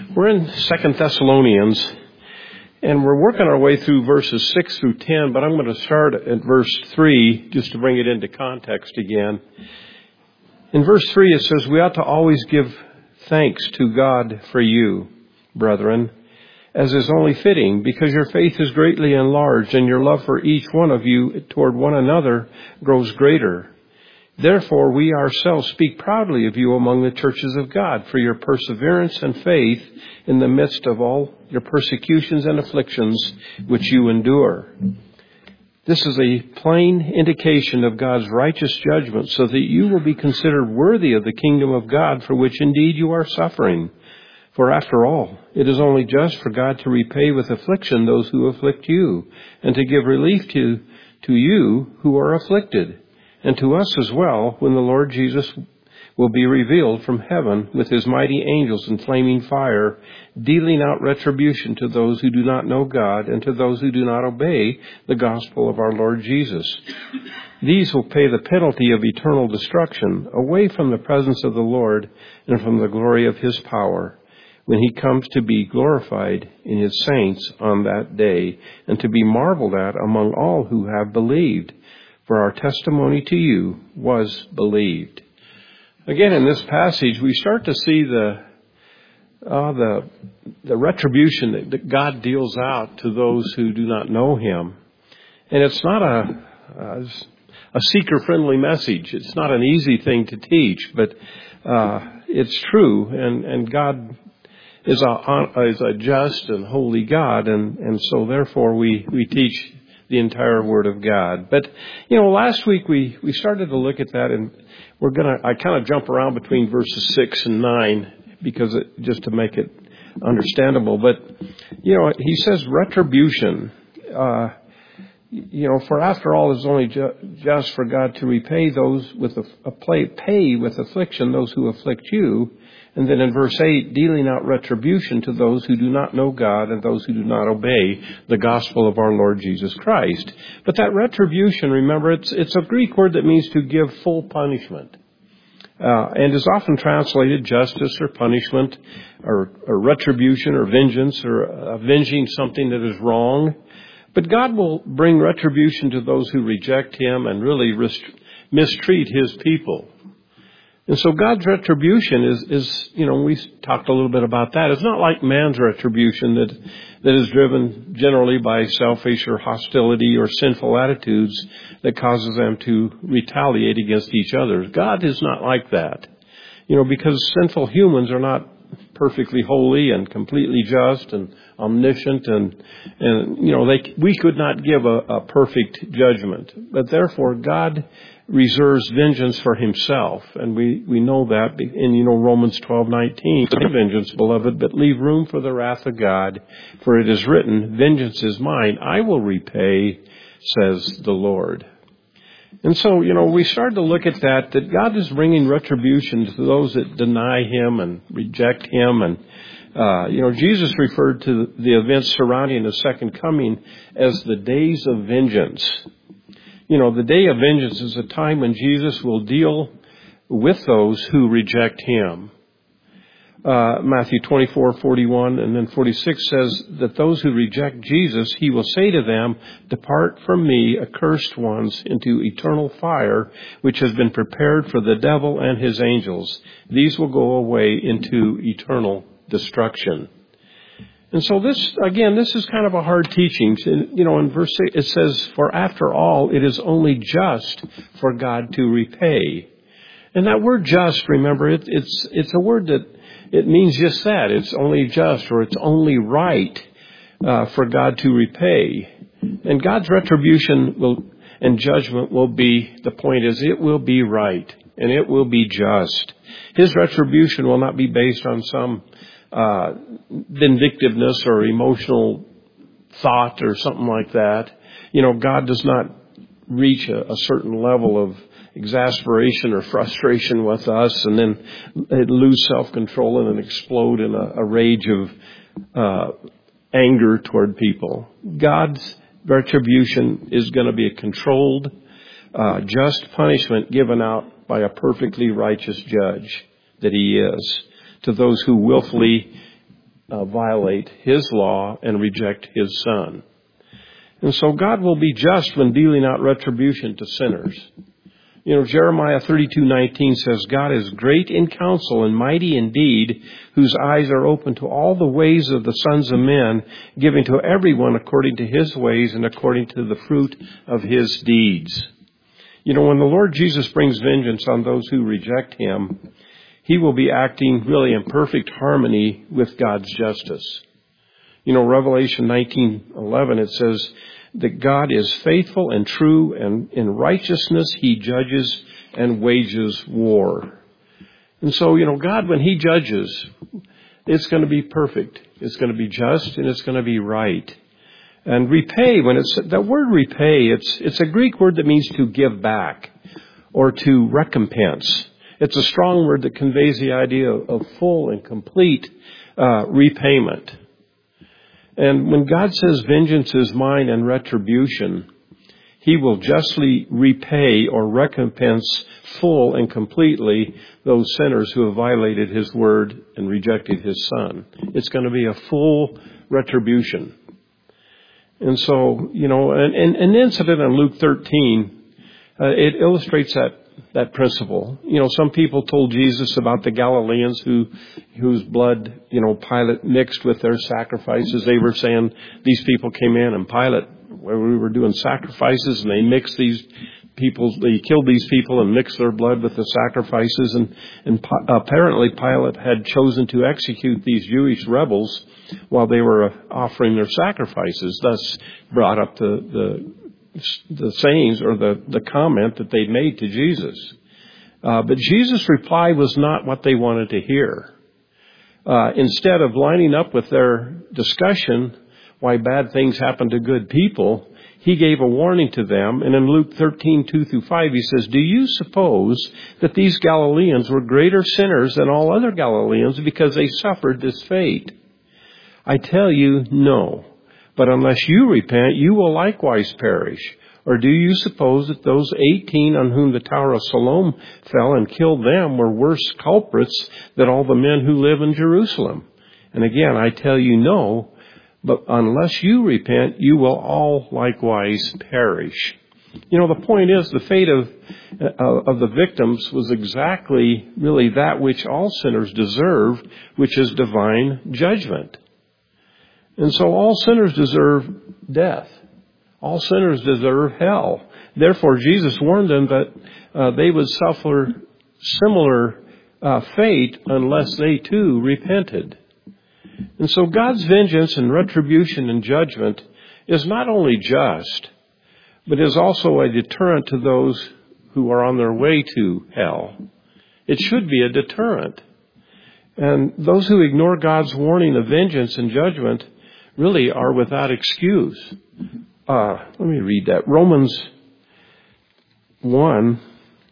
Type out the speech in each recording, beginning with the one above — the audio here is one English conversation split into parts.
We're in 2 Thessalonians, and we're working our way through verses 6 through 10, but I'm going to start at verse 3 just to bring it into context again. In verse 3 it says, "We ought to always give thanks to God for you, brethren, as is only fitting, because your faith is greatly enlarged, and your love for each one of you toward one another grows greater. Therefore, we ourselves speak proudly of you among the churches of God for your perseverance and faith in the midst of all your persecutions and afflictions which you endure." This is a plain indication of God's righteous judgment, so that you will be considered worthy of the kingdom of God, for which indeed you are suffering. For after all, it is only just for God to repay with affliction those who afflict you, and to give relief to you who are afflicted, and to us as well, when the Lord Jesus will be revealed from heaven with his mighty angels in flaming fire, dealing out retribution to those who do not know God and to those who do not obey the gospel of our Lord Jesus. These will pay the penalty of eternal destruction away from the presence of the Lord and from the glory of his power, when he comes to be glorified in his saints on that day, and to be marveled at among all who have believed. For our testimony to you was believed. Again, in this passage, we start to see the retribution that God deals out to those who do not know him. And it's not a seeker-friendly message. It's not an easy thing to teach, but it's true. And God is a just and holy God, and so therefore we teach the entire Word of God. But, last week we started to look at that, and I kind of jump around between verses 6 and 9, because just to make it understandable. But, he says retribution, for after all, it is only just for God to repay those pay with affliction those who afflict you. And then in verse 8, dealing out retribution to those who do not know God and those who do not obey the gospel of our Lord Jesus Christ. But that retribution, remember, it's a Greek word that means to give full punishment. And is often translated justice or punishment or retribution or vengeance or avenging something that is wrong. But God will bring retribution to those who reject him and really mistreat his people. And so God's retribution is, we talked a little bit about that. It's not like man's retribution that is driven generally by selfish or hostility or sinful attitudes that causes them to retaliate against each other. God is not like that. Because sinful humans are not perfectly holy and completely just and omniscient, and we could not give a perfect judgment. But therefore God reserves vengeance for himself, and we know that in Romans 12:19. "Vengeance, beloved, but leave room for the wrath of God, for it is written, vengeance is mine, I will repay, says the Lord." And so, we started to look at that God is bringing retribution to those that deny him and reject him. And, Jesus referred to the events surrounding the second coming as the days of vengeance. The day of vengeance is a time when Jesus will deal with those who reject him. Matthew 24:41 and then 46 says that those who reject Jesus, he will say to them, "Depart from me, accursed ones, into eternal fire, which has been prepared for the devil and his angels. These will go away into eternal destruction." And so this is kind of a hard teaching. In verse 6 it says, "For after all, it is only just for God to repay." And that word "just," remember, it's a word that it means just that. It's only just, or it's only right for God to repay. And God's retribution and judgment will be, the point is, it will be right, and it will be just. His retribution will not be based on some vindictiveness or emotional thought or something like that. God does not reach a certain level of exasperation or frustration with us and then lose self-control and then explode in a rage of anger toward people. God's retribution is going to be a controlled, just punishment given out by a perfectly righteous judge that he is, to those who willfully violate His law and reject His Son. And so God will be just when dealing out retribution to sinners. You know, Jeremiah 32:19 says, God is great in counsel and mighty in deed, whose eyes are open to all the ways of the sons of men, giving to everyone according to his ways and according to the fruit of his deeds. You know, when the Lord Jesus brings vengeance on those who reject Him, He will be acting really in perfect harmony with God's justice. You know, Revelation 19:11, it says that God is faithful and true, and in righteousness He judges and wages war. And so, you know, God, when He judges, it's going to be perfect. It's going to be just, and it's going to be right. And repay, when it's that word repay, it's a Greek word that means to give back or to recompense. It's a strong word that conveys the idea of full and complete repayment. And when God says vengeance is mine and retribution, He will justly repay or recompense full and completely those sinners who have violated His word and rejected His Son. It's going to be a full retribution. And so, you know, an incident in Luke 13, it illustrates that principle. You know, some people told Jesus about the Galileans whose blood, you know, Pilate mixed with their sacrifices. They were saying these people came in and Pilate, where we were doing sacrifices, and they mixed these people, they killed these people and mixed their blood with the sacrifices. And apparently Pilate had chosen to execute these Jewish rebels while they were offering their sacrifices. Thus brought up the sayings or the comment that they made to Jesus. But Jesus' reply was not what they wanted to hear. Instead of lining up with their discussion why bad things happen to good people, He gave a warning to them. And in Luke 13:2-5, He says, do you suppose that these Galileans were greater sinners than all other Galileans because they suffered this fate? I tell you, no. But unless you repent, you will likewise perish. Or do you suppose that those 18 on whom the Tower of Siloam fell and killed them were worse culprits than all the men who live in Jerusalem? And again, I tell you, no. But unless you repent, you will all likewise perish. You know, the point is, the fate of the victims was exactly really that which all sinners deserve, which is divine judgment. And so all sinners deserve death. All sinners deserve hell. Therefore, Jesus warned them that they would suffer similar fate unless they too repented. And so God's vengeance and retribution and judgment is not only just, but is also a deterrent to those who are on their way to hell. It should be a deterrent. And those who ignore God's warning of vengeance and judgment really are without excuse. Let me read that. Romans 1,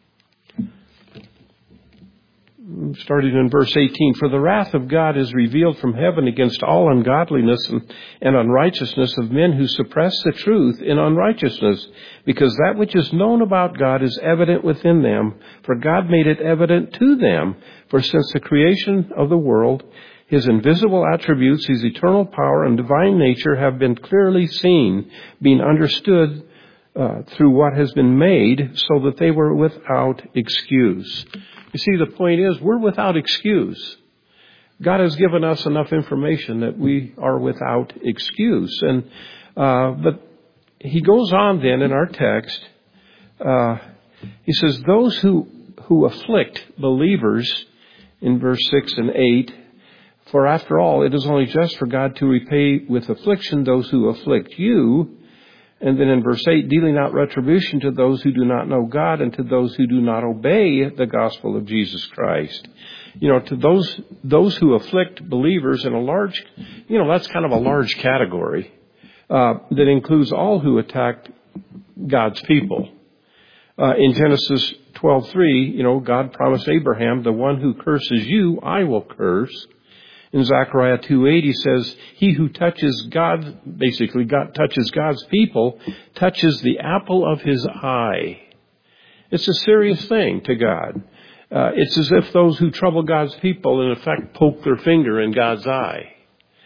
starting in verse 18. For the wrath of God is revealed from heaven against all ungodliness and unrighteousness of men who suppress the truth in unrighteousness, because that which is known about God is evident within them, for God made it evident to them. For since the creation of the world, His invisible attributes, His eternal power and divine nature have been clearly seen, being understood through what has been made, so that they were without excuse. You see, the point is, we're without excuse. God has given us enough information that we are without excuse. And but He goes on then in our text. He says, those who afflict believers, in verse 6 and 8, for after all, it is only just for God to repay with affliction those who afflict you. And then in verse 8, dealing out retribution to those who do not know God and to those who do not obey the gospel of Jesus Christ. You know, to those who afflict believers in a large, you know, that's kind of a large category that includes all who attack God's people. In Genesis 12:3, you know, God promised Abraham, the one who curses you, I will curse. In Zechariah 2:8, He says, he who touches God, basically God touches God's people, touches the apple of His eye. It's a serious thing to God. It's as if those who trouble God's people, in effect, poke their finger in God's eye.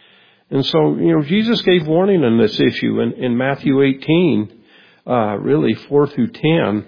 And so, Jesus gave warning on this issue in Matthew 18, really 4 through 10.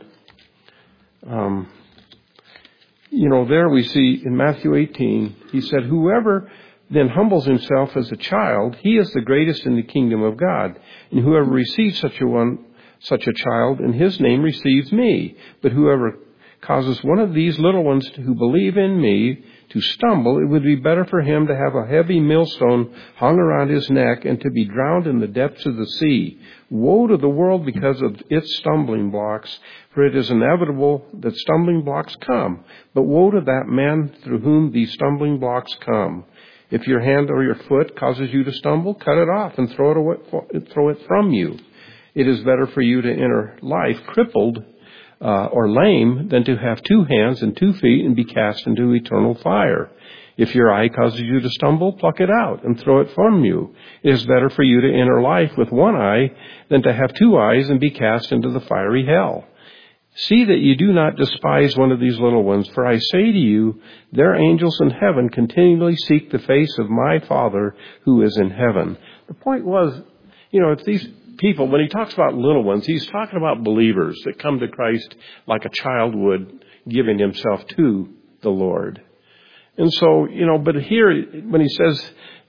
There we see in Matthew 18, he said, "Whoever then humbles himself as a child, he is the greatest in the kingdom of God. And whoever receives such a child in his name receives me. But whoever causes one of these little ones who believe in me to stumble, it would be better for him to have a heavy millstone hung around his neck and to be drowned in the depths of the sea. Woe to the world because of its stumbling blocks, for it is inevitable that stumbling blocks come. But woe to that man through whom these stumbling blocks come. If your hand or your foot causes you to stumble, cut it off and throw it from you. It is better for you to enter life crippled or lame than to have 2 hands and 2 feet and be cast into eternal fire. If your eye causes you to stumble, pluck it out and throw it from you. It is better for you to enter life with 1 eye than to have 2 eyes and be cast into the fiery hell. See that you do not despise one of these little ones, for I say to you, their angels in heaven continually seek the face of my Father who is in heaven." The point was, if these people, when he talks about little ones, he's talking about believers that come to Christ like a child would, giving himself to the Lord. And so, but here, when he says,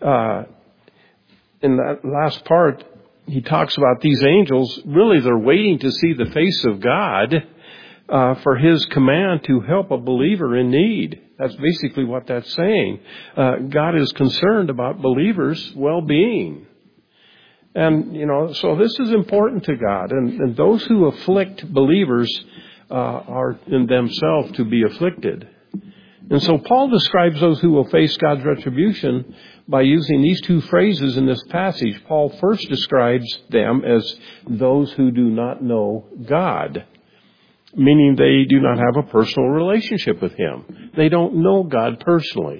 in that last part, he talks about these angels, really they're waiting to see the face of God, for his command to help a believer in need. That's basically what that's saying. God is concerned about believers' well-being. And, so this is important to God. And those who afflict believers are in themselves to be afflicted. And so Paul describes those who will face God's retribution by using these 2 phrases in this passage. Paul first describes them as those who do not know God, meaning they do not have a personal relationship with him. They don't know God personally.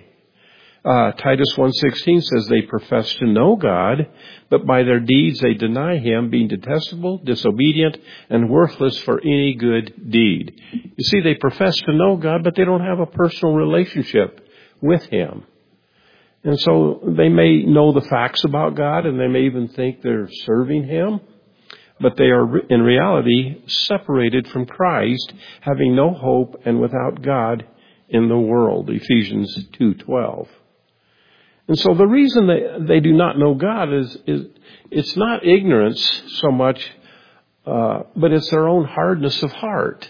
Titus 1:16 says they profess to know God, but by their deeds they deny him, being detestable, disobedient, and worthless for any good deed. You see, they profess to know God, but they don't have a personal relationship with him. And so they may know the facts about God, and they may even think they're serving him, but they are in reality separated from Christ, having no hope and without God in the world. Ephesians 2:12. And so the reason they do not know God is it's not ignorance so much, but it's their own hardness of heart,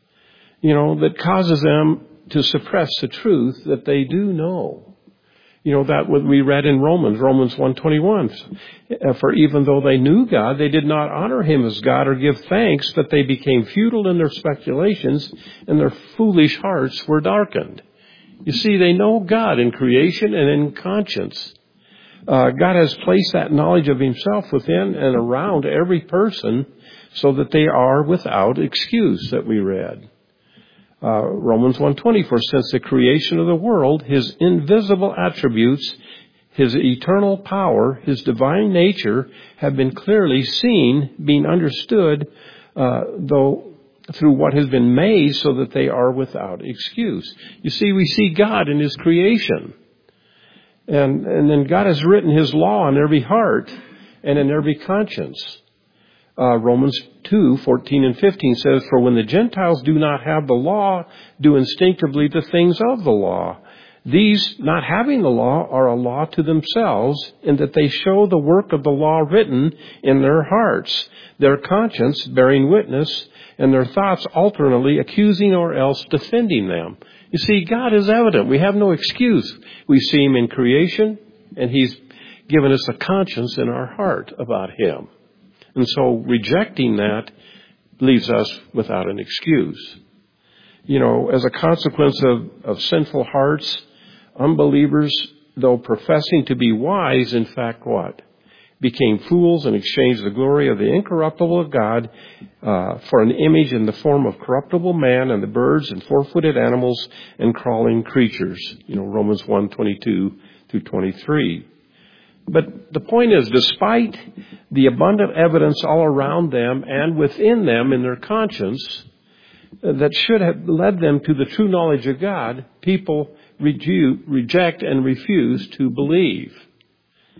that causes them to suppress the truth that they do know. That what we read in Romans 1:21. For even though they knew God, they did not honor him as God or give thanks, but they became futile in their speculations, and their foolish hearts were darkened. You see, they know God in creation and in conscience. God has placed that knowledge of himself within and around every person so that they are without excuse, that we read. Romans 1:20, for since the creation of the world, his invisible attributes, his eternal power, his divine nature have been clearly seen, being understood, though through what has been made, so that they are without excuse. You see, we see God in his creation. And then God has written his law on every heart and in every conscience. Romans 2:14 and 15 says, for when the Gentiles do not have the law, do instinctively the things of the law. These, not having the law, are a law to themselves, in that they show the work of the law written in their hearts, their conscience bearing witness, and their thoughts alternately accusing or else defending them. You see, God is evident. We have no excuse. We see him in creation, and he's given us a conscience in our heart about him. And so rejecting that leaves us without an excuse. As a consequence of sinful hearts, unbelievers, though professing to be wise, in fact what? Became fools and exchanged the glory of the incorruptible of God for an image in the form of corruptible man and the birds and four-footed animals and crawling creatures. Romans 1:22 through 23. But the point is, despite the abundant evidence all around them and within them in their conscience that should have led them to the true knowledge of God, people reject and refuse to believe.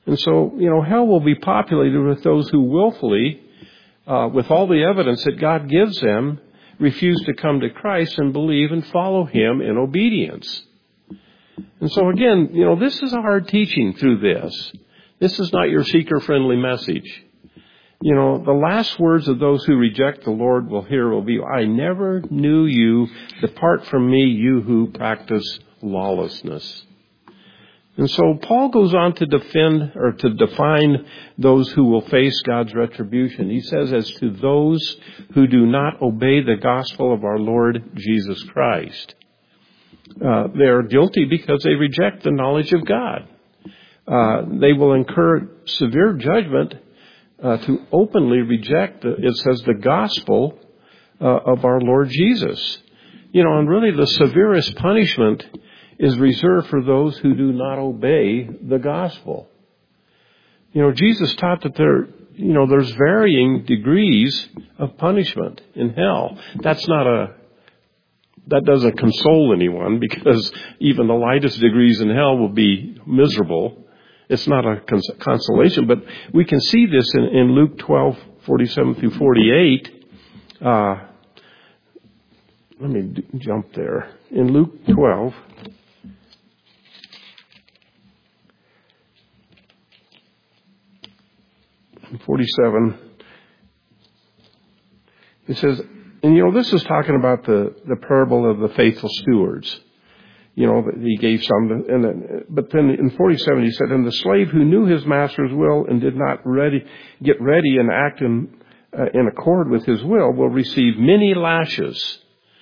And so, hell will be populated with those who willfully, with all the evidence that God gives them, refuse to come to Christ and believe and follow Him in obedience. And so again, this is a hard teaching through this. This is not your seeker-friendly message. The last words of those who reject the Lord will be, I never knew you. Depart from me, you who practice lawlessness. And so Paul goes on to define those who will face God's retribution. He says, as to those who do not obey the gospel of our Lord Jesus Christ. They are guilty because they reject the knowledge of God. They will incur severe judgment to openly reject, the gospel of our Lord Jesus. And really the severest punishment is reserved for those who do not obey the gospel. Jesus taught that there's varying degrees of punishment in hell. That doesn't console anyone, because even the lightest degrees in hell will be miserable. It's not a consolation, but we can see this in Luke 12:47 through 48. Let me jump there. In Luke 12, and 47, it says, and this is talking about the parable of the faithful stewards. He gave some, but then in 47 he said, and the slave who knew his master's will and did not get ready and act in accord with his will receive many lashes.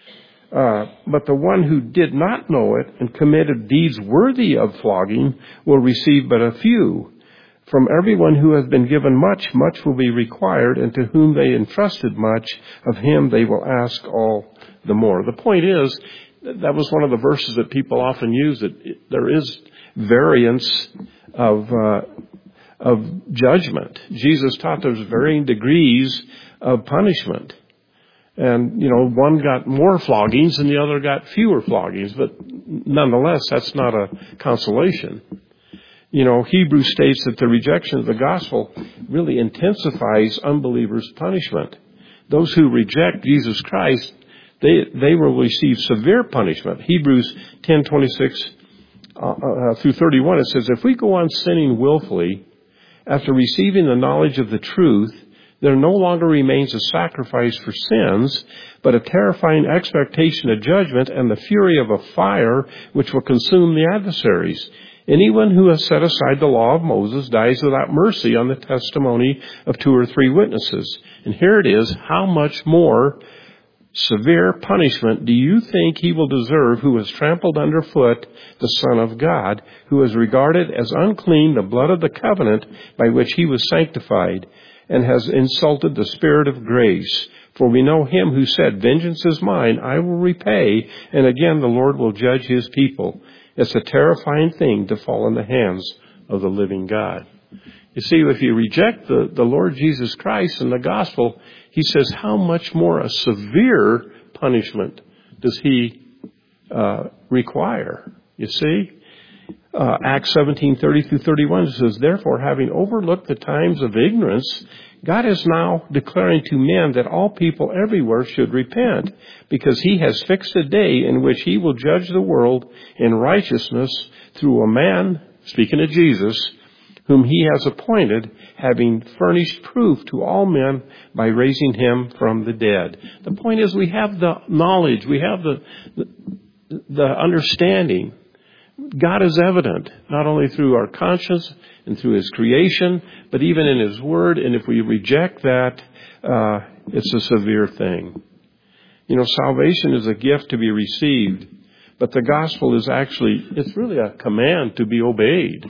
But the one who did not know it and committed deeds worthy of flogging will receive but a few. From everyone who has been given much, much will be required, and to whom they entrusted much, of him they will ask all the more. The point is, that was one of the verses that people often use, that there is variance of judgment. Jesus taught there's varying degrees of punishment. And, one got more floggings and the other got fewer floggings, but nonetheless, that's not a consolation. Hebrews states that the rejection of the gospel really intensifies unbelievers' punishment. Those who reject Jesus Christ, they will receive severe punishment. Hebrews 10:26 through 31, it says, if we go on sinning willfully after receiving the knowledge of the truth, there no longer remains a sacrifice for sins, but a terrifying expectation of judgment and the fury of a fire which will consume the adversaries. Anyone who has set aside the law of Moses dies without mercy on the testimony of 2 or 3 witnesses. And here it is, how much more severe punishment do you think he will deserve who has trampled underfoot the Son of God, who has regarded as unclean the blood of the covenant by which he was sanctified, and has insulted the Spirit of grace? For we know him who said, vengeance is mine, I will repay, and again the Lord will judge his people. It's a terrifying thing to fall in the hands of the living God. You see, if you reject the Lord Jesus Christ and the gospel, he says, how much more a severe punishment does he require? You see? Acts 17:30 through 31 says, therefore, having overlooked the times of ignorance, God is now declaring to men that all people everywhere should repent, because he has fixed a day in which he will judge the world in righteousness through a man, speaking of Jesus, whom he has appointed, having furnished proof to all men by raising him from the dead. The point is, we have the knowledge, we have the understanding. God is evident, not only through our conscience and through his creation, but even in his word. And if we reject that, it's a severe thing. Salvation is a gift to be received, but the gospel is it's really a command to be obeyed.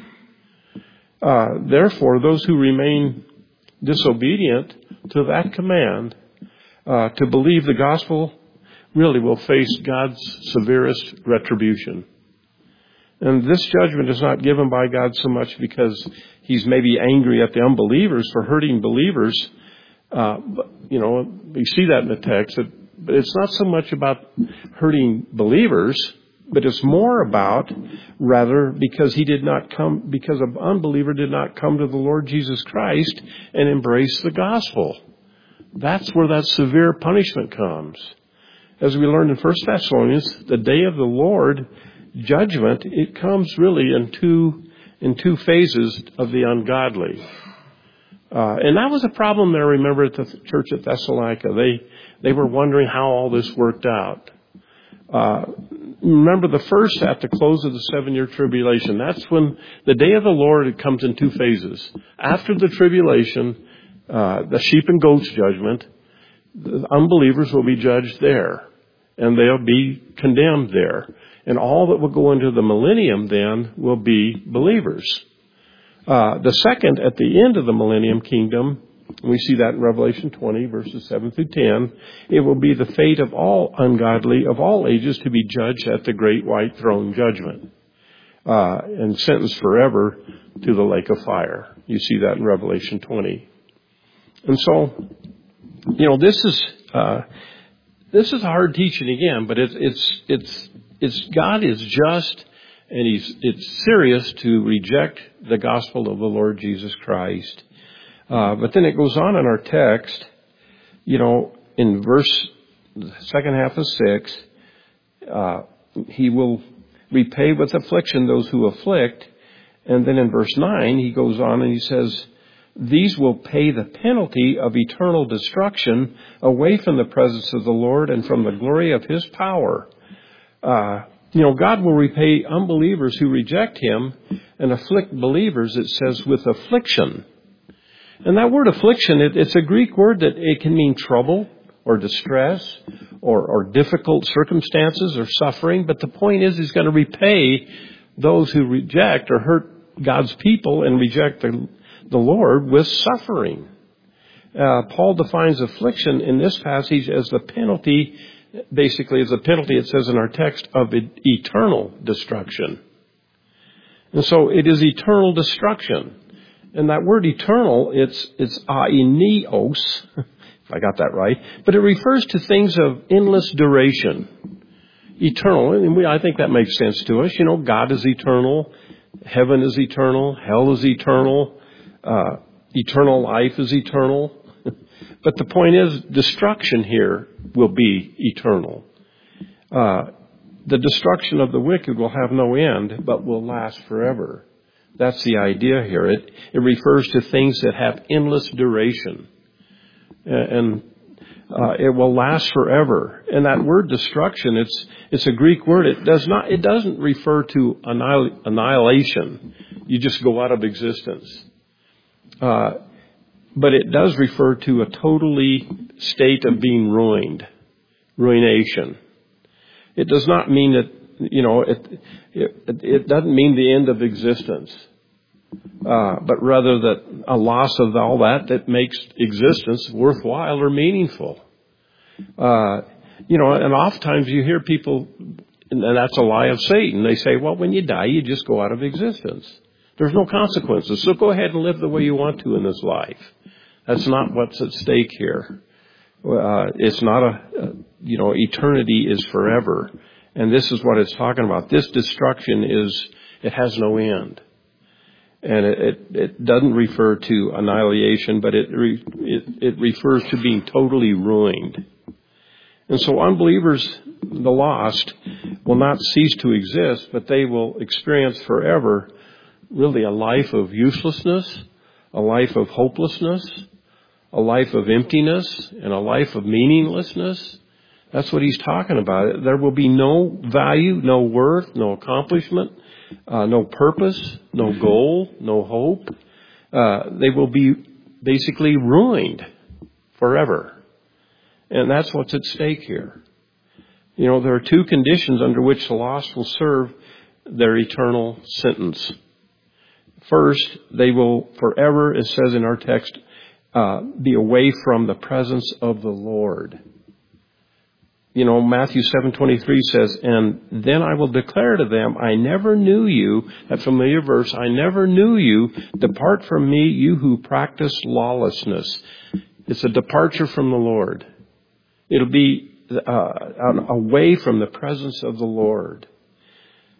Therefore, those who remain disobedient to that command, to believe the gospel, really will face God's severest retribution. And this judgment is not given by God so much because he's maybe angry at the unbelievers for hurting believers. But, we see that in the text. But it's not so much about hurting believers, But it's more about, rather, because an unbeliever did not come to the Lord Jesus Christ and embrace the gospel. That's where that severe punishment comes. As we learned in 1 Thessalonians, the day of the Lord, judgment, it comes really in two phases of the ungodly. And that was a problem there, remember, at the church at Thessalonica. They were wondering how all this worked out. Remember the first, at the close of the 7-year tribulation, that's when the day of the Lord, it comes in two phases. After the tribulation, the sheep and goats judgment, the unbelievers will be judged there. And they'll be condemned there. And all that will go into the millennium then will be believers. The second, at the end of the millennium kingdom, we see that in Revelation 20, verses 7 through 10, it will be the fate of all ungodly of all ages to be judged at the great white throne judgment and sentenced forever to the lake of fire. You see that in Revelation 20. And so, this is hard teaching again, but it's God is just, and it's serious to reject the gospel of the Lord Jesus Christ. But then it goes on in our text, in the second half of 6, he will repay with affliction those who afflict. And then in verse 9, he goes on and he says, these will pay the penalty of eternal destruction away from the presence of the Lord and from the glory of his power. God will repay unbelievers who reject him and afflict believers, it says, with affliction. And that word affliction, it's a Greek word that it can mean trouble or distress or difficult circumstances or suffering. But the point is, he's going to repay those who reject or hurt God's people and reject the Lord with suffering. Paul defines affliction in this passage as the penalty, basically as the penalty, it says in our text, of eternal destruction. And so it is eternal destruction. And that word eternal, it's aineos, if I got that right, but it refers to things of endless duration. Eternal, and I think that makes sense to us. God is eternal, heaven is eternal, hell is eternal, eternal life is eternal. But the point is, destruction here will be eternal. The destruction of the wicked will have no end, but will last forever. That's the idea here. It refers to things that have endless duration. And it will last forever. And that word destruction, it's a Greek word. It doesn't refer to annihilation. You just go out of existence. But it does refer to a totally state of being ruined, ruination. It does not mean that, it doesn't mean the end of existence, but rather that a loss of all that makes existence worthwhile or meaningful. And oftentimes you hear people, and that's a lie of Satan. They say, well, when you die, you just go out of existence. There's no consequences, so go ahead and live the way you want to in this life. That's not what's at stake here. It's not eternity is forever. And this is what it's talking about. This destruction it has no end. And it doesn't refer to annihilation, but it refers to being totally ruined. And so unbelievers, the lost, will not cease to exist, but they will experience forever really a life of uselessness, a life of hopelessness, a life of emptiness, and a life of meaninglessness. That's what he's talking about. There will be no value, no worth, no accomplishment, no purpose, no goal, no hope. They will be basically ruined forever. And that's what's at stake here. There are two conditions under which the lost will serve their eternal sentence. First, they will forever, it says in our text, be away from the presence of the Lord. Matthew 7:23 says, and then I will declare to them, I never knew you, that familiar verse, I never knew you, depart from me, you who practice lawlessness. It's a departure from the Lord. It'll be away from the presence of the Lord.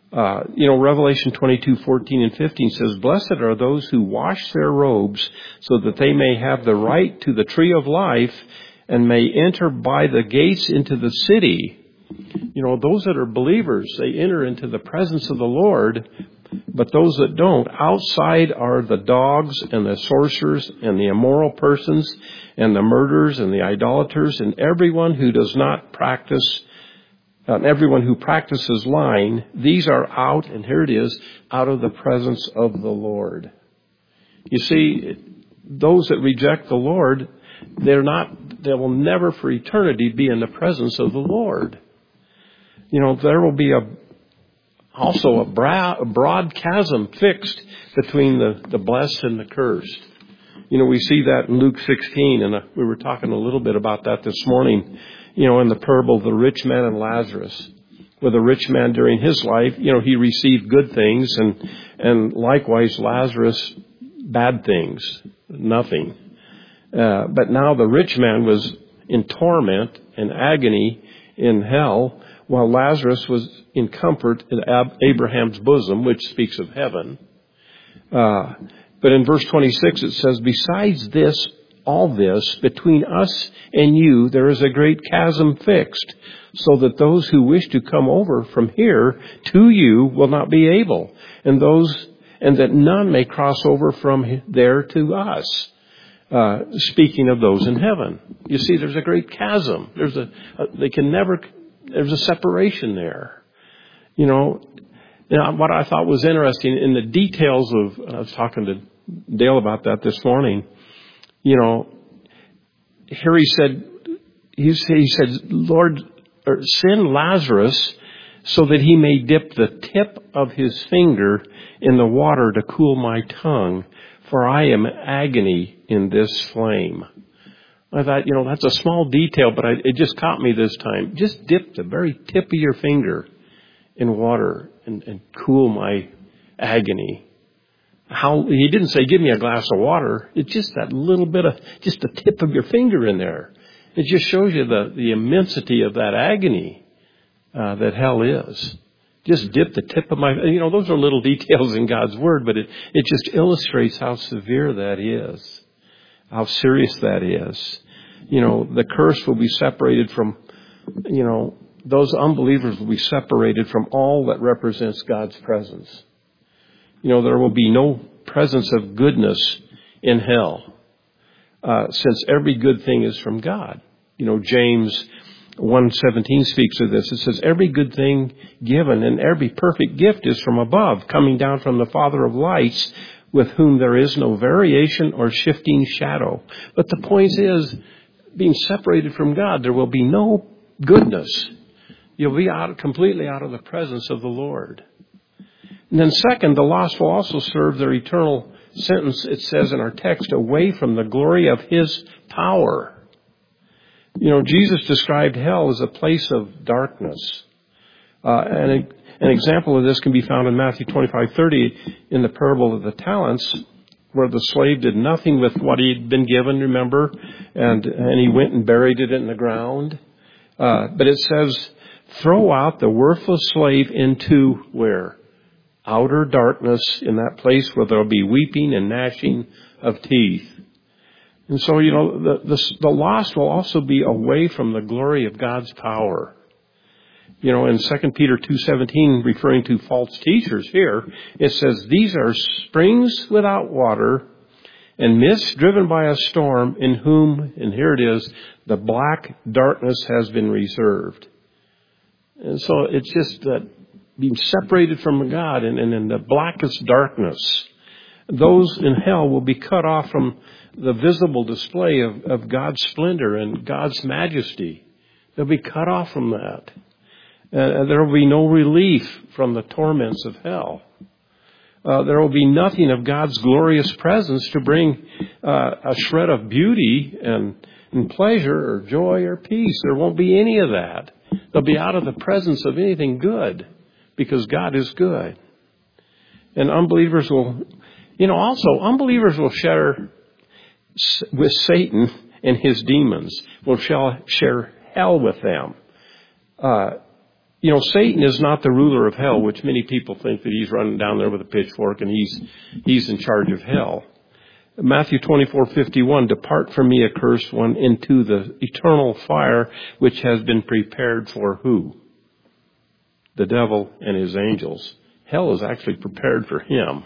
Revelation 22:14 and 15 says, "Blessed are those who wash their robes so that they may have the right to the tree of life and may enter by the gates into the city." Those that are believers, they enter into the presence of the Lord, but those that don't, outside are the dogs and the sorcerers and the immoral persons and the murderers and the idolaters and everyone who does not practice, everyone who practices lying. These are out, and here it is, out of the presence of the Lord. You see, those that reject the Lord, they will never for eternity be in the presence of the Lord. There will be also a broad chasm fixed between the blessed and the cursed. We see that in Luke 16, and we were talking a little bit about that this morning, in the parable of the rich man and Lazarus. Where the rich man during his life, he received good things, and likewise Lazarus, bad things, nothing. But now the rich man was in torment and agony in hell, while Lazarus was in comfort in Abraham's bosom, which speaks of heaven. But in verse 26 it says, "Besides this, all this, between us and you, there is a great chasm fixed, so that those who wish to come over from here to you will not be able, and that none may cross over from there to us." Speaking of those in heaven. You see, there's a great chasm. There's a separation there. What I thought was interesting in the details of, I was talking to Dale about that this morning, here he said, "Lord, send Lazarus so that he may dip the tip of his finger in the water to cool my tongue, for I am in agony in this flame." I thought, that's a small detail, but it just caught me this time. Just dip the very tip of your finger in water and cool my agony. He didn't say, "Give me a glass of water." It's just that little bit of, just the tip of your finger in there. It just shows you the immensity of that agony that hell is. Just dip the tip of my, those are little details in God's Word, but it just illustrates how severe that is, how serious that is. The curse will be separated from, those unbelievers will be separated from all that represents God's presence. There will be no presence of goodness in hell, since every good thing is from God. James 1:17 speaks of this. It says, "Every good thing given and every perfect gift is from above, coming down from the Father of lights, with whom there is no variation or shifting shadow." But the point is, being separated from God, there will be no goodness. You'll be completely out of the presence of the Lord. And then second, the lost will also serve their eternal sentence, it says in our text, away from the glory of His power. Jesus described hell as a place of darkness. And an example of this can be found in Matthew 25:30 in the parable of the talents, where the slave did nothing with what he had been given, remember? And he went and buried it in the ground. But it says, "Throw out the worthless slave into" where? Outer darkness, in that place where there will be weeping and gnashing of teeth. And so, the lost will also be away from the glory of God's power. In 2 Peter 2:17, referring to false teachers here, it says, "These are springs without water and mists driven by a storm, in whom," and here it is, "the black darkness has been reserved." And so it's just that being separated from God and in the blackest darkness. Those in hell will be cut off from the visible display of God's splendor and God's majesty. They'll be cut off from that. There will be no relief from the torments of hell. There will be nothing of God's glorious presence to bring a shred of beauty and pleasure or joy or peace. There won't be any of that. They'll be out of the presence of anything good, because God is good. And unbelievers will share with Satan and his demons, will share hell with them. You know, Satan is not the ruler of hell, which many people think that he's running down there with a pitchfork and he's in charge of hell. Matthew 24:51, depart from me, accursed one, into the eternal fire, which has been prepared for who? The devil and his angels. Hell is actually prepared for him.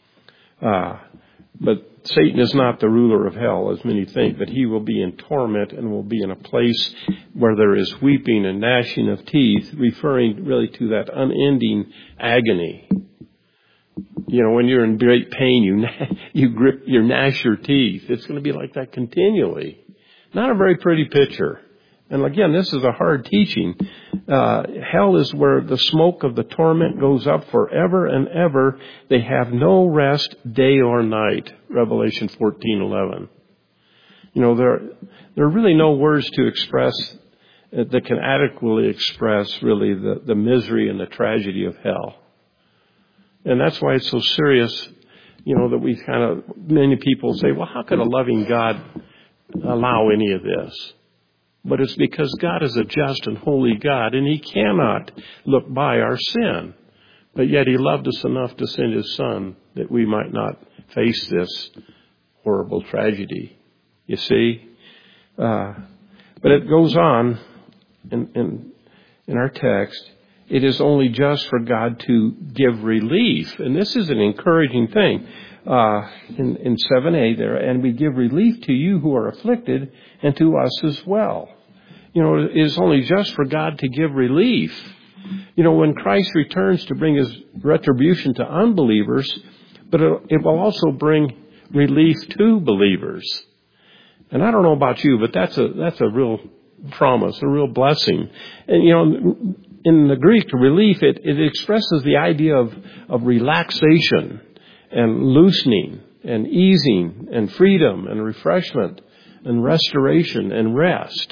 But Satan is not the ruler of hell, as many think, but he will be in torment and will be in a place where there is weeping and gnashing of teeth, referring really to that unending agony. You know, when you're in great pain, you gnash your teeth. It's going to be like that continually. Not a very pretty picture. And again, this is a hard teaching. Hell is where the smoke of the torment goes up forever and ever. They have no rest day or night. Revelation 14:11. You know, there are really no words to express that can adequately express really the misery and the tragedy of hell. And that's why it's so serious, you know, that many people say, well, how could a loving God allow any of this? But it's because God is a just and holy God, and He cannot look by our sin. But yet He loved us enough to send His Son that we might not face this horrible tragedy. You see? But it goes on in our text. It is only just for God to give relief. And this is an encouraging thing. In 7a there, and we give relief to you who are afflicted and to us as well. You know, it is only just for God to give relief. You know, when Christ returns to bring His retribution to unbelievers, but it will also bring relief to believers. And I don't know about you, but that's a real promise, a real blessing. And, you know, in the Greek, relief, it expresses the idea of relaxation and loosening and easing and freedom and refreshment and restoration and rest.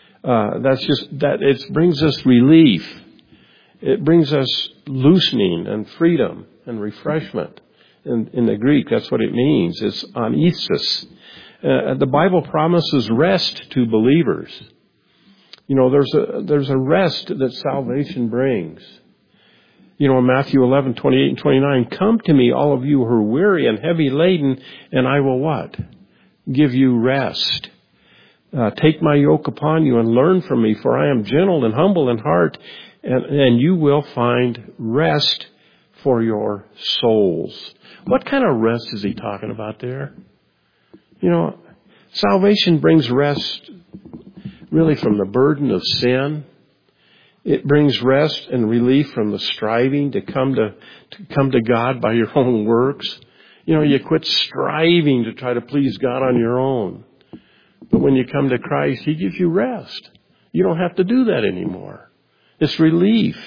It brings us relief. It brings us loosening and freedom and refreshment. In the Greek, that's what it means. It's anesis. The Bible promises rest to believers. You know, there's a rest that salvation brings. You know, in Matthew 11:28 and 29, come to me, all of you who are weary and heavy laden, and I will what? Give you rest. Take my yoke upon you and learn from me, for I am gentle and humble in heart, and you will find rest for your souls. What kind of rest is he talking about there? You know, salvation brings rest really from the burden of sin. It brings rest and relief from the striving to come to God by your own works. You know, you quit striving to try to please God on your own. But when you come to Christ, He gives you rest. You don't have to do that anymore. It's relief.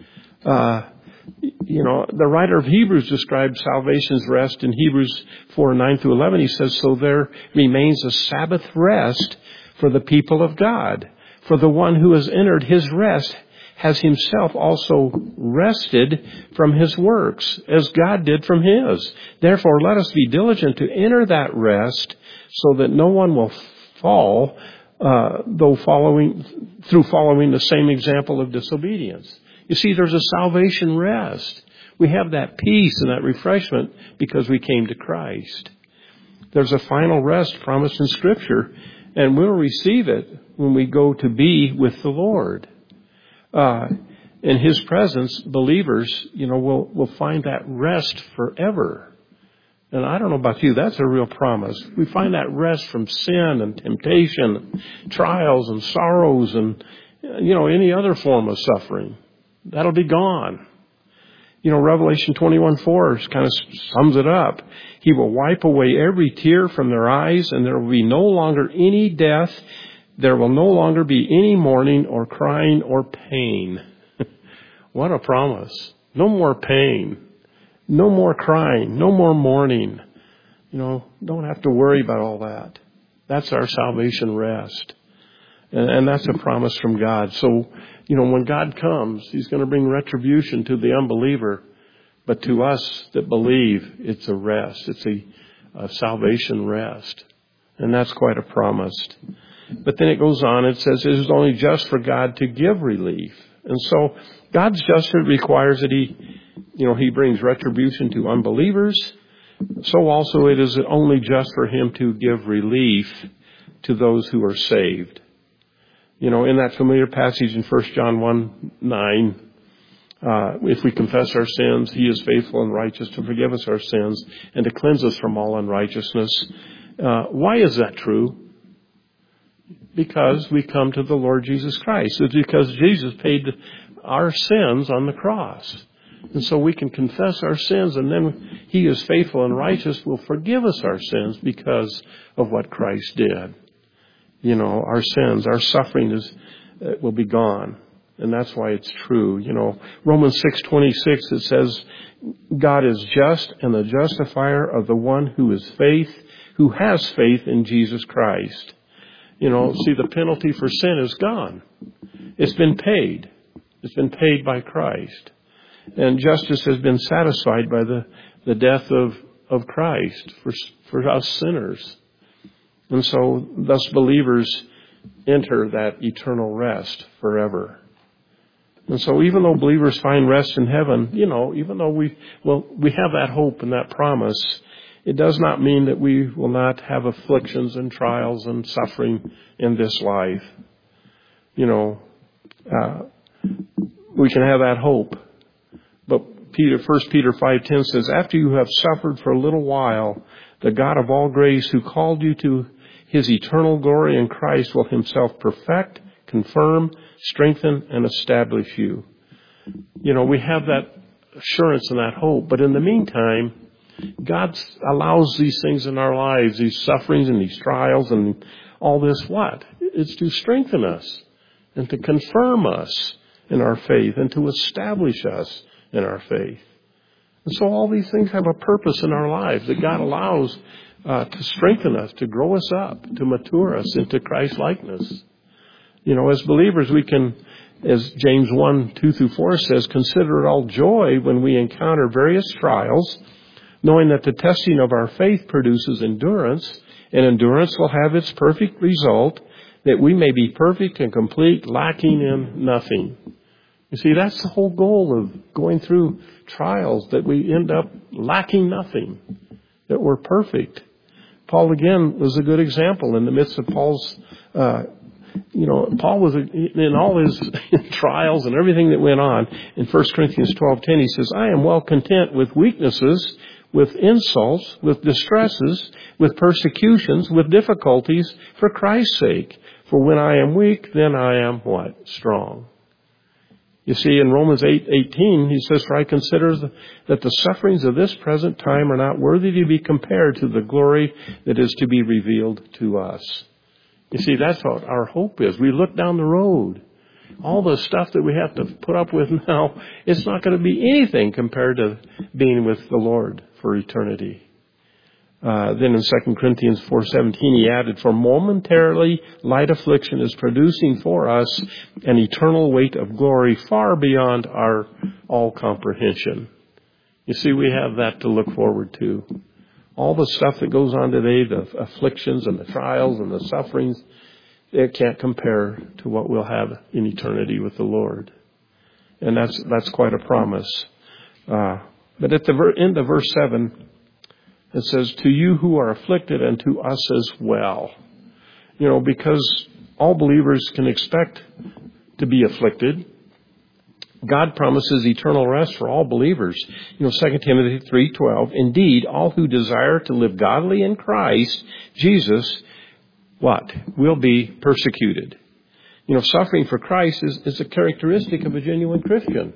You know, the writer of Hebrews describes salvation's rest in Hebrews 4:9-11. He says, so there remains a Sabbath rest for the people of God. For the one who has entered His rest has himself also rested from his works, as God did from His. Therefore, let us be diligent to enter that rest, so that no one will fall, through following the same example of disobedience. You see, there's a salvation rest. We have that peace and that refreshment because we came to Christ. There's a final rest promised in Scripture, and we'll receive it when we go to be with the Lord. In His presence, believers, you know, will find that rest forever. And I don't know about you, that's a real promise. We find that rest from sin and temptation, trials and sorrows and, you know, any other form of suffering. That'll be gone. You know, Revelation 21:4 kind of sums it up. He will wipe away every tear from their eyes, and there will be no longer any death. There will no longer be any mourning or crying or pain. What a promise. No more pain. No more crying. No more mourning. You know, don't have to worry about all that. That's our salvation rest. And that's a promise from God. So, you know, when God comes, He's going to bring retribution to the unbeliever. But to us that believe, it's a rest. It's a salvation rest. And that's quite a promise. But then it goes on, it says it is only just for God to give relief. And so God's justice requires that He brings retribution to unbelievers. So also it is only just for Him to give relief to those who are saved. In that familiar passage in 1 John 1:9, if we confess our sins, He is faithful and righteous to forgive us our sins and to cleanse us from all unrighteousness. Why is that true? Because we come to the Lord Jesus Christ. It's because Jesus paid our sins on the cross. And so we can confess our sins, and then He is faithful and righteous, will forgive us our sins because of what Christ did. Our sins, our suffering will be gone. And that's why it's true. Romans 6:26, it says, God is just and the justifier of the one who has faith in Jesus Christ. See, the penalty for sin is gone. It's been paid. It's been paid by Christ. And justice has been satisfied by the death of Christ for us sinners. And so, thus believers enter that eternal rest forever. And so even though believers find rest in heaven, even though we have that hope and that promise, it does not mean that we will not have afflictions and trials and suffering in this life. We can have that hope. But 1 Peter 5:10 says, after you have suffered for a little while, the God of all grace who called you to His eternal glory in Christ will Himself perfect, confirm, strengthen, and establish you. We have that assurance and that hope. But in the meantime, God allows these things in our lives, these sufferings and these trials and all this what? It's to strengthen us and to confirm us in our faith and to establish us in our faith. And so all these things have a purpose in our lives that God allows to strengthen us, to grow us up, to mature us into Christ-likeness. As believers, we can, as James 1:2-4 says, consider it all joy when we encounter various trials, knowing that the testing of our faith produces endurance, and endurance will have its perfect result, that we may be perfect and complete, lacking in nothing. You see, that's the whole goal of going through trials, that we end up lacking nothing, that we're perfect. Paul, again, was a good example in the midst of Paul's, Paul was in all his trials and everything that went on. In 1 Corinthians 12:10, he says, I am well content with weaknesses, with insults, with distresses, with persecutions, with difficulties, for Christ's sake. For when I am weak, then I am what? Strong. You see, in Romans 8:18, he says, for I consider that the sufferings of this present time are not worthy to be compared to the glory that is to be revealed to us. You see, that's what our hope is. We look down the road. All the stuff that we have to put up with now, it's not going to be anything compared to being with the Lord for eternity. Then in 2 Corinthians 4:17, he added, for momentarily light affliction is producing for us an eternal weight of glory far beyond our all comprehension. You see, we have that to look forward to. All the stuff that goes on today, the afflictions and the trials and the sufferings, it can't compare to what we'll have in eternity with the Lord. And that's quite a promise. But at the end of verse 7, it says, to you who are afflicted and to us as well. Because all believers can expect to be afflicted. God promises eternal rest for all believers. 2 Timothy 3:12, indeed, all who desire to live godly in Christ Jesus, what? Will be persecuted. Suffering for Christ is a characteristic of a genuine Christian.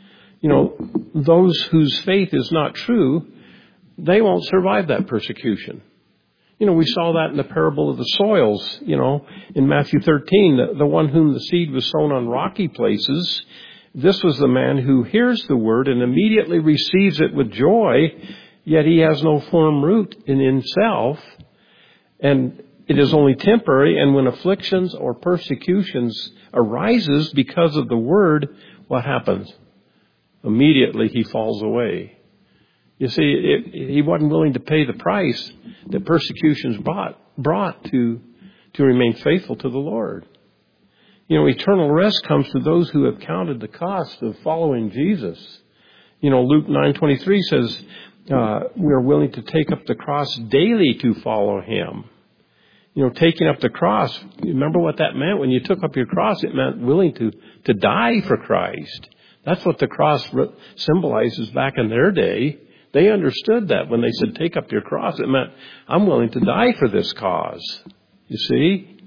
Those whose faith is not true, they won't survive that persecution. We saw that in the parable of the soils, in Matthew 13, the one whom the seed was sown on rocky places. This was the man who hears the word and immediately receives it with joy, yet he has no firm root in himself, and it is only temporary, and when afflictions or persecutions arises because of the word, what happens? Immediately he falls away. You see, he wasn't willing to pay the price that persecutions brought to remain faithful to the Lord. Eternal rest comes to those who have counted the cost of following Jesus. Luke 9:23 says, we are willing to take up the cross daily to follow Him. Taking up the cross, remember what that meant? When you took up your cross, it meant willing to die for Christ. That's what the cross symbolizes back in their day. They understood that when they said, take up your cross, it meant, I'm willing to die for this cause. You see?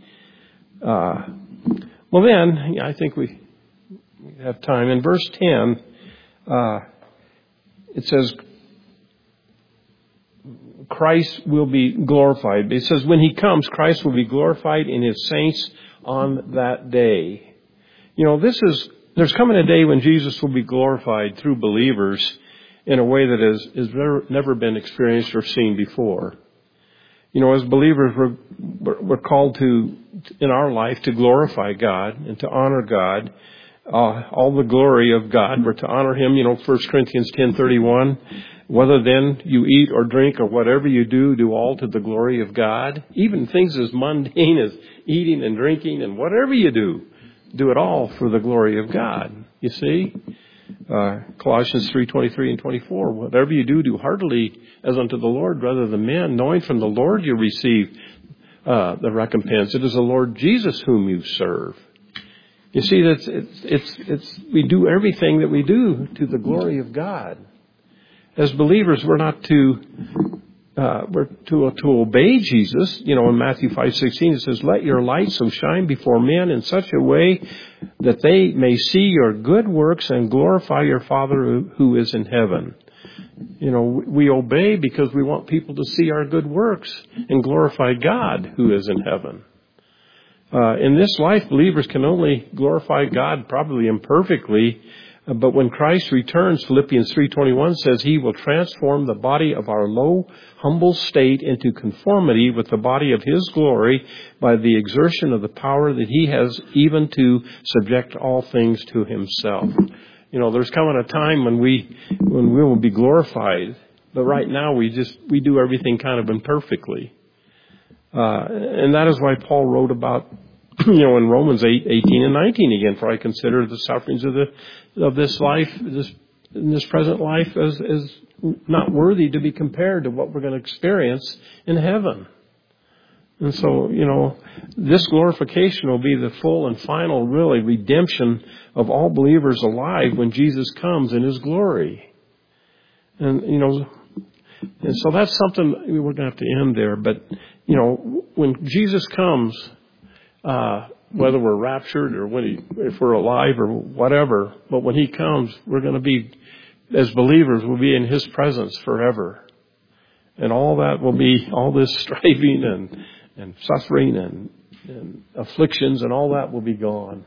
Well then, I think we have time. In verse 10, it says, Christ will be glorified. It says, when He comes, Christ will be glorified in His saints on that day. There's coming a day when Jesus will be glorified through believers in a way that has never been experienced or seen before. As believers, we're called to, in our life, to glorify God and to honor God. All the glory of God, we're to honor Him. 1 Corinthians 10:31. Whether then you eat or drink or whatever you do, do all to the glory of God. Even things as mundane as eating and drinking and whatever you do it all for the glory of God. You see? Colossians 3:23 and 24. Whatever you do, do heartily as unto the Lord rather than men, knowing from the Lord you receive the recompense. It is the Lord Jesus whom you serve. You see, we do everything that we do to the glory of God. As believers, we're not we're to obey Jesus. In Matthew 5:16 it says, "Let your light so shine before men in such a way that they may see your good works and glorify your Father who is in heaven." We obey because we want people to see our good works and glorify God who is in heaven. In this life, believers can only glorify God probably imperfectly, but when Christ returns, Philippians 3:21 says He will transform the body of our low, humble state into conformity with the body of His glory by the exertion of the power that He has even to subject all things to Himself. There's coming a time when we will be glorified, but right now we do everything kind of imperfectly. And that is why Paul wrote about, in Romans 8:18 and 19 again, for I consider the sufferings of this life, in this present life, as not worthy to be compared to what we're going to experience in heaven. And so, this glorification will be the full and final, really, redemption of all believers alive when Jesus comes in His glory. And so that's something we're going to have to end there. But, when Jesus comes, whether we're raptured or if we're alive or whatever, but when He comes, we're going to be, as believers, we'll be in His presence forever. And all that will be, all this striving and suffering and afflictions and all that will be gone.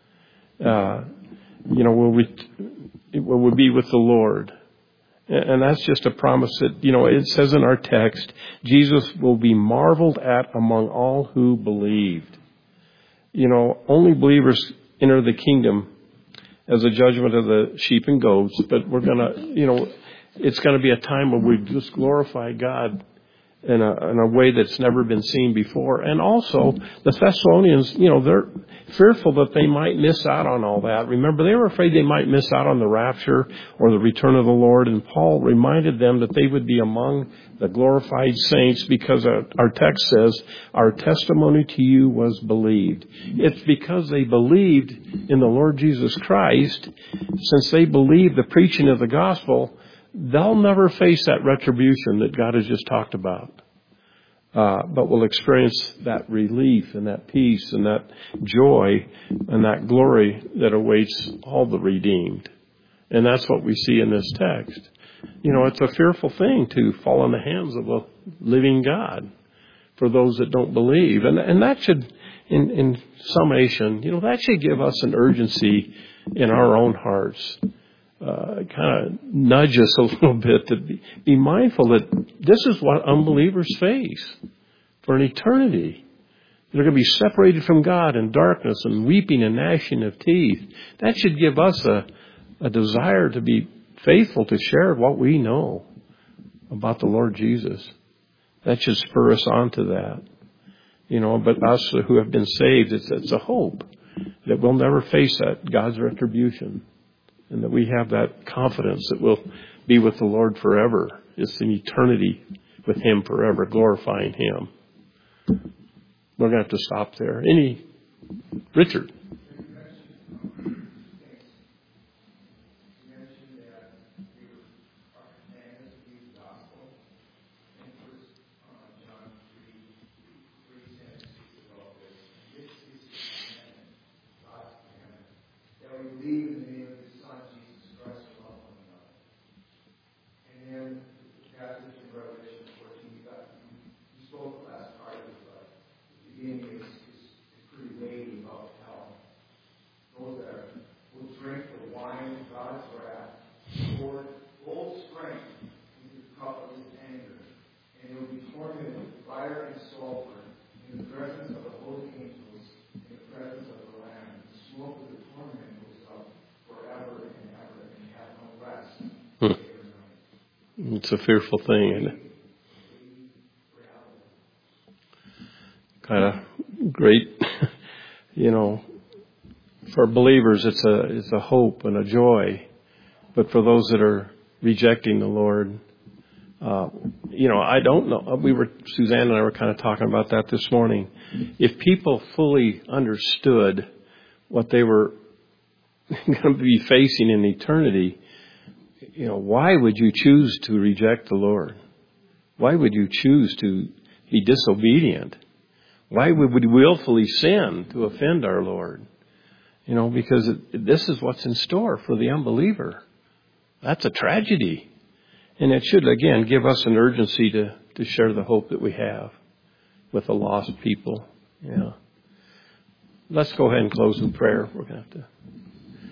We'll be with the Lord. And that's just a promise that, it says in our text, Jesus will be marveled at among all who believed. Only believers enter the kingdom as a judgment of the sheep and goats, but we're going to, it's going to be a time where we just glorify God in a way that's never been seen before. And also, the Thessalonians, they're fearful that they might miss out on all that. Remember, they were afraid they might miss out on the rapture or the return of the Lord. And Paul reminded them that they would be among the glorified saints because our text says, our testimony to you was believed. It's because they believed in the Lord Jesus Christ. Since they believed the preaching of the gospel, they'll never face that retribution that God has just talked about. But will experience that relief and that peace and that joy and that glory that awaits all the redeemed. And that's what we see in this text. It's a fearful thing to fall in the hands of a living God for those that don't believe. And that should, in summation, that should give us an urgency in our own hearts. Kind of nudge us a little bit to be mindful that this is what unbelievers face for an eternity. They're going to be separated from God in darkness and weeping and gnashing of teeth. That should give us a desire to be faithful to share what we know about the Lord Jesus. That should spur us on to that. But us who have been saved, it's a hope that we'll never face that, God's retribution, and that we have that confidence that we'll be with the Lord forever. It's an eternity with Him forever, glorifying Him. We're going to have to stop there. Richard? It's a fearful thing, isn't it? Kind of great, for believers it's a hope and a joy. But for those that are rejecting the Lord, I don't know. Suzanne and I were kind of talking about that this morning. If people fully understood what they were going to be facing in eternity, why would you choose to reject the Lord? Why would you choose to be disobedient? Why would we willfully sin to offend our Lord? Because this is what's in store for the unbeliever. That's a tragedy. And it should, again, give us an urgency to share the hope that we have with the lost people. Yeah. Let's go ahead and close in prayer. We're going to have to